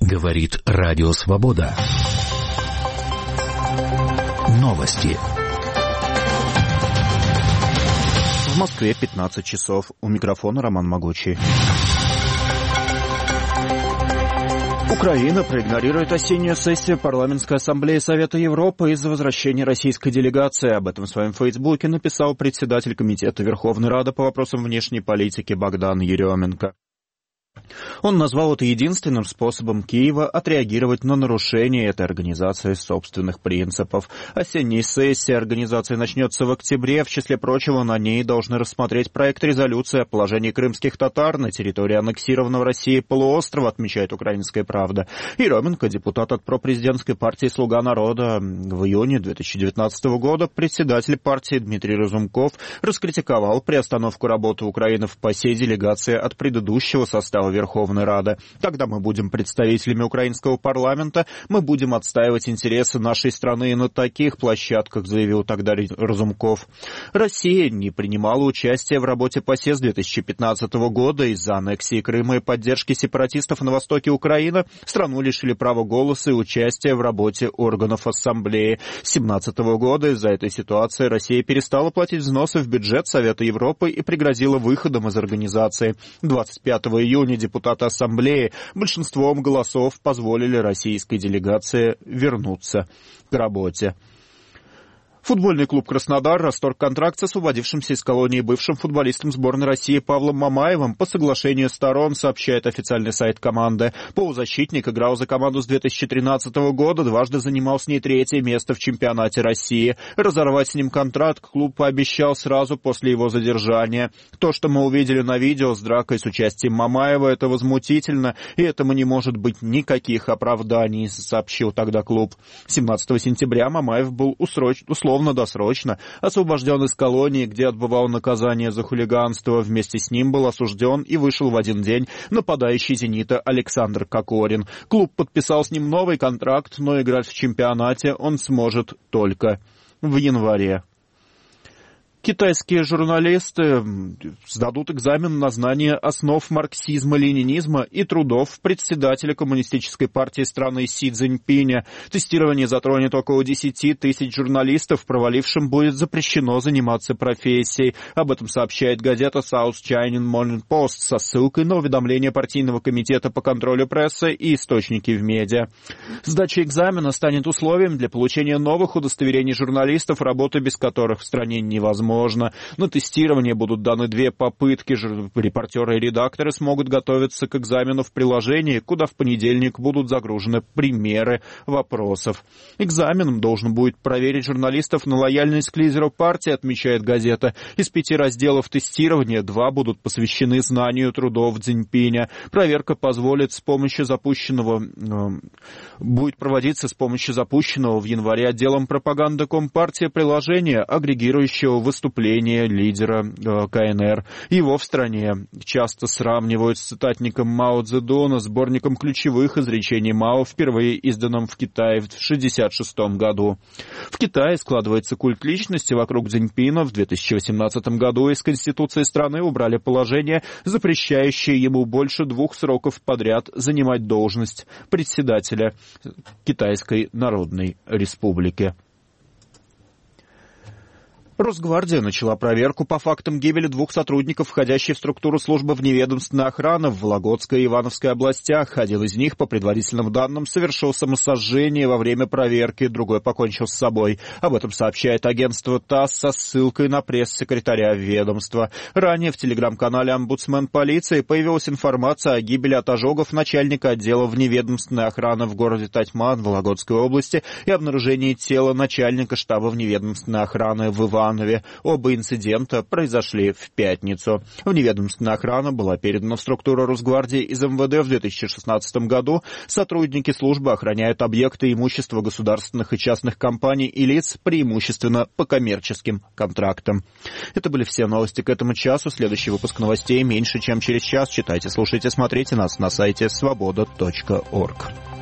Говорит Радио Свобода. Новости. В Москве 15 часов. У микрофона Роман Могучий. Украина проигнорирует осеннюю сессию Парламентской ассамблеи Совета Европы из-за возвращения российской делегации. Об этом в своем фейсбуке написал председатель Комитета Верховной Рады по вопросам внешней политики Богдан Еременко. Он назвал это единственным способом Киева отреагировать на нарушение этой организации собственных принципов. Осенняя сессия организации начнется в октябре. В числе прочего, на ней должны рассмотреть проект резолюции о положении крымских татар на территории аннексированного Россией полуострова, отмечает «Украинская правда». Еременко, депутат от пропрезидентской партии «Слуга народа», в июне 2019 года председатель партии Дмитрий Разумков раскритиковал приостановку работы Украины в ПАСЕ делегации от предыдущего состава Верховной Рады. Когда мы будем представителями украинского парламента, мы будем отстаивать интересы нашей страны и на таких площадках, заявил тогда Разумков. Россия не принимала участие в работе ПАСЕ с 2015 года из-за аннексии Крыма и поддержки сепаратистов на востоке Украины. Страну лишили права голоса и участия в работе органов ассамблеи. С 2017 года из-за этой ситуации Россия перестала платить взносы в бюджет Совета Европы и пригрозила выходом из организации. 25 июня депутаты Ассамблеи большинством голосов позволили российской делегации вернуться к работе. Футбольный клуб «Краснодар» расторг контракт с освободившимся из колонии бывшим футболистом сборной России Павлом Мамаевым по соглашению сторон, сообщает официальный сайт команды. Полузащитник играл за команду с 2013 года, дважды занимал с ней третье место в чемпионате России. Разорвать с ним контракт клуб пообещал сразу после его задержания. То, что мы увидели на видео с дракой с участием Мамаева, это возмутительно, и этому не может быть никаких оправданий, сообщил тогда клуб. 17 сентября Мамаев был условно-досрочно освобожден из колонии, где отбывал наказание за хулиганство. Вместе с ним был осужден и вышел в один день нападающий «Зенита» Александр Кокорин. Клуб подписал с ним новый контракт, но играть в чемпионате он сможет только в январе. Китайские журналисты сдадут экзамен на знание основ марксизма-ленинизма и трудов председателя Коммунистической партии страны Си Цзиньпиня. Тестирование затронет около 10 тысяч журналистов, провалившим будет запрещено заниматься профессией. Об этом сообщает газета South China Morning Post со ссылкой на уведомление партийного комитета по контролю прессы и источники в медиа. Сдача экзамена станет условием для получения новых удостоверений журналистов, работа без которых в стране невозможна. На тестирование будут даны 2 попытки. Репортеры и редакторы смогут готовиться к экзамену в приложении, куда в понедельник будут загружены примеры вопросов. Экзаменом должен будет проверить журналистов на лояльность к лидеру партии, отмечает газета. Из 5 разделов тестирования 2 будут посвящены знанию трудов Цзиньпиня. Проверка позволит будет проводиться с помощью запущенного в январе отделом пропаганды Компартии приложения, агрегирующего выступления лидера КНР. Его в стране часто сравнивают с цитатником Мао Цзэдуна, сборником ключевых изречений Мао, впервые изданным в Китае в 1966 году. В Китае складывается культ личности вокруг Цзиньпина. В 2018 году из Конституции страны убрали положение, запрещающее ему больше 2 сроков подряд занимать должность председателя Китайской Народной Республики. Росгвардия начала проверку по фактам гибели 2 сотрудников, входящих в структуру службы вневедомственной охраны в Вологодской и Ивановской областях. Один из них, по предварительным данным, совершил самосожжение во время проверки, другой покончил с собой. Об этом сообщает агентство ТАСС со ссылкой на пресс-секретаря ведомства. Ранее в телеграм-канале «Омбудсмен полиции» появилась информация о гибели от ожогов начальника отдела вневедомственной охраны в городе Татьман Вологодской области и обнаружении тела начальника штаба вневедомственной охраны в Иванове. Оба инцидента произошли в пятницу. Вневедомственная охрана была передана в структуру Росгвардии из МВД в 2016 году. Сотрудники службы охраняют объекты и имущество государственных и частных компаний и лиц преимущественно по коммерческим контрактам. Это были все новости к этому часу. Следующий выпуск новостей меньше, чем через час. Читайте, слушайте, смотрите нас на сайте svoboda.org.